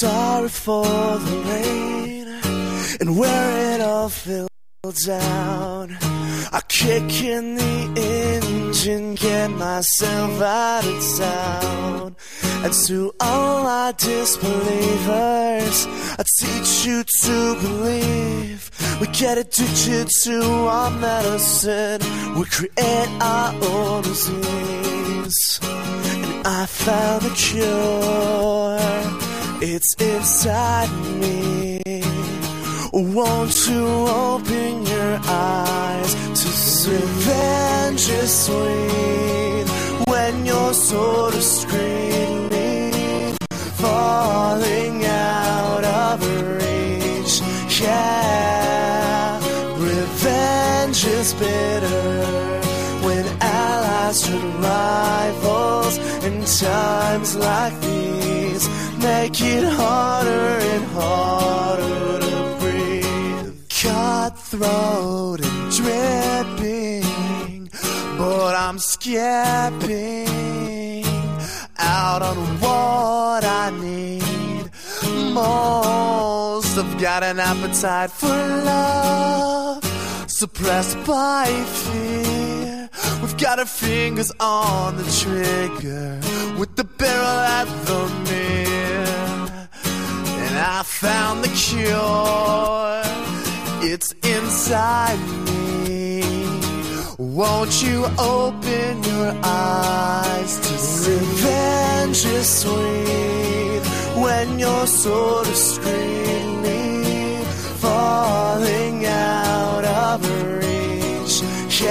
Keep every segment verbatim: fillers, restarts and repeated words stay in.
sorry for the rain and where it all fell down. I kick in the engine, get myself out of town. And to all my disbelievers, I teach you to believe. We get addicted to our medicine, we create our own disease. And I found the cure, it's inside me. Won't you open your eyes to see? Revenge is sweet when you're sort of screaming, falling out of reach. Yeah, revenge is bitter when allies turn rivals. In times like these, make it harder and harder to breathe. Cutthroat and dripping, but I'm skipping out on what I need most. I've got an appetite for love, suppressed by fear. We've got our fingers on the trigger, with the barrel at the mirror. And I found the cure, it's inside me. Won't you open your eyes to see? Revenge is sweet when you're sort of screaming, falling out of reach.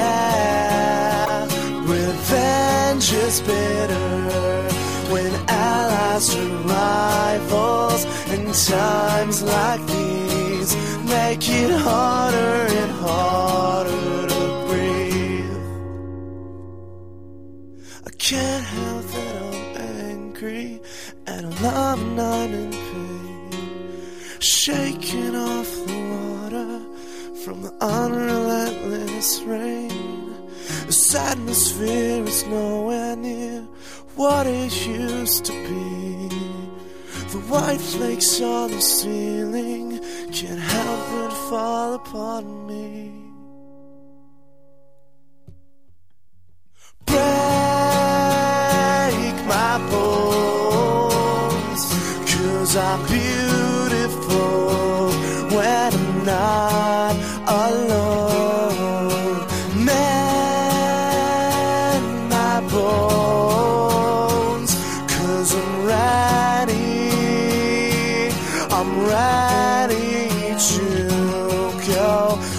Yeah, revenge is bitter when allies turn rivals. In times like these, make it harder and harder to breathe. I can't help that I'm angry and I'm I'm in pain, shaking off the water from the unrelentless rain. This atmosphere is nowhere near what it used to be. The white flakes on the ceiling can't help but fall upon me. Break my bones, 'cause I'm beautiful when I'm not alone. Mend my bones, 'cause I'm ready, I'm ready to go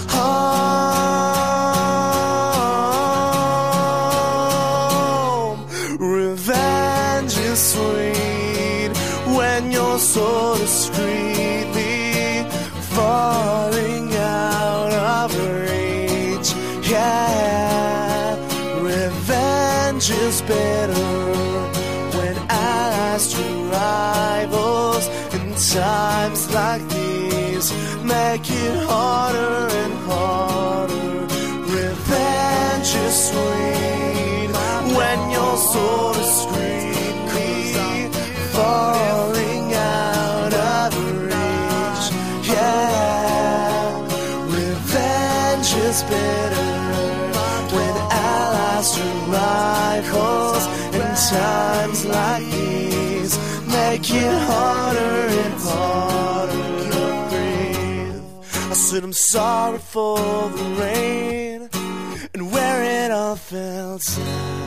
home. Revenge is sweet when you're so discreetly falling out of reach. Yeah, revenge is better when allies turn rivals. In times like these, make it harder and harder. Revenge is sweet when you're so discreetly falling out of reach. Yeah, revenge is bitter when allies turn rivals. In times like these, make it harder and harder to breathe. I said I'm sorry for the rain and where it all fell down.